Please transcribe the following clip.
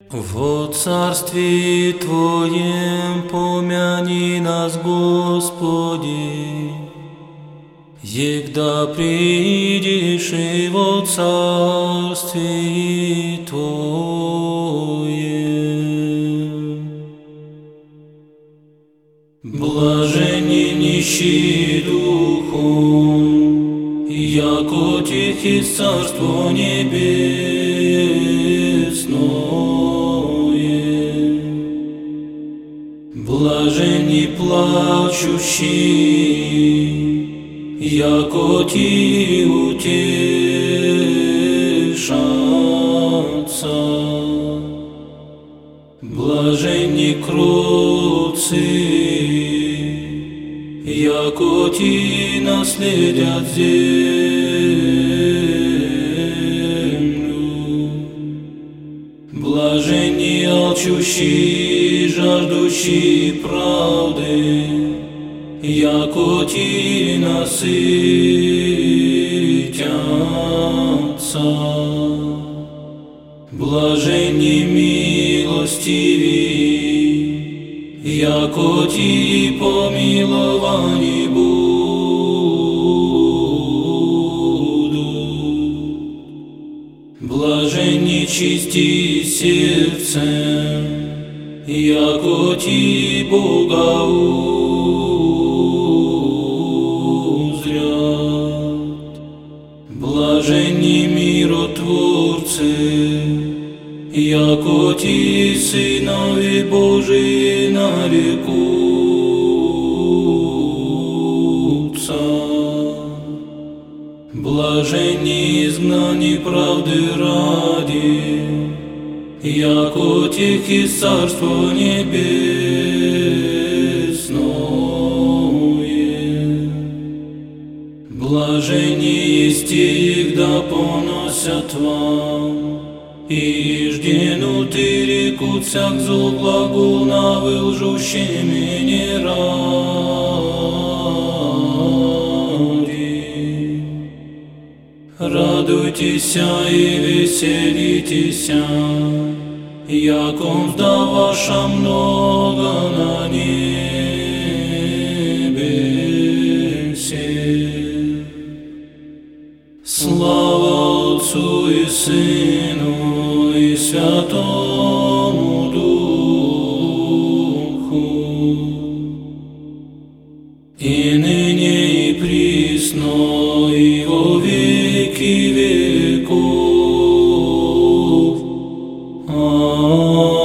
Во Царстве Твоем помяни нас, Господи, егда придешь и во Царстве Твоем. Блаженни нищие духом, яко тех есть Царство Небесное. Блаженни плачущие, яко ти утешатся. Блаженни кроткие, яко ти наследят землю. Блаженни алчущие, жаждущие правды, яко ти насытятся. Блаженни милостивые, яко ти помиловани будут. Блаженни чисти сердцем, яко ти Бога узрят. Блаженни миротворцы, яко ти сынови Божии нарекутся. Блаженни изгнани правды ради, яко тех есть Царство Небесное. Блаженни есть те, егда поносят вам, и жденуты рекут всяк зол глагол на лжущем имени ради. Радуйтесь и веселитесь, яком да ваша много на небесе. Слава Отцу и Сыну и Святому Духу, и ныне и присно и во веки веков. Amen.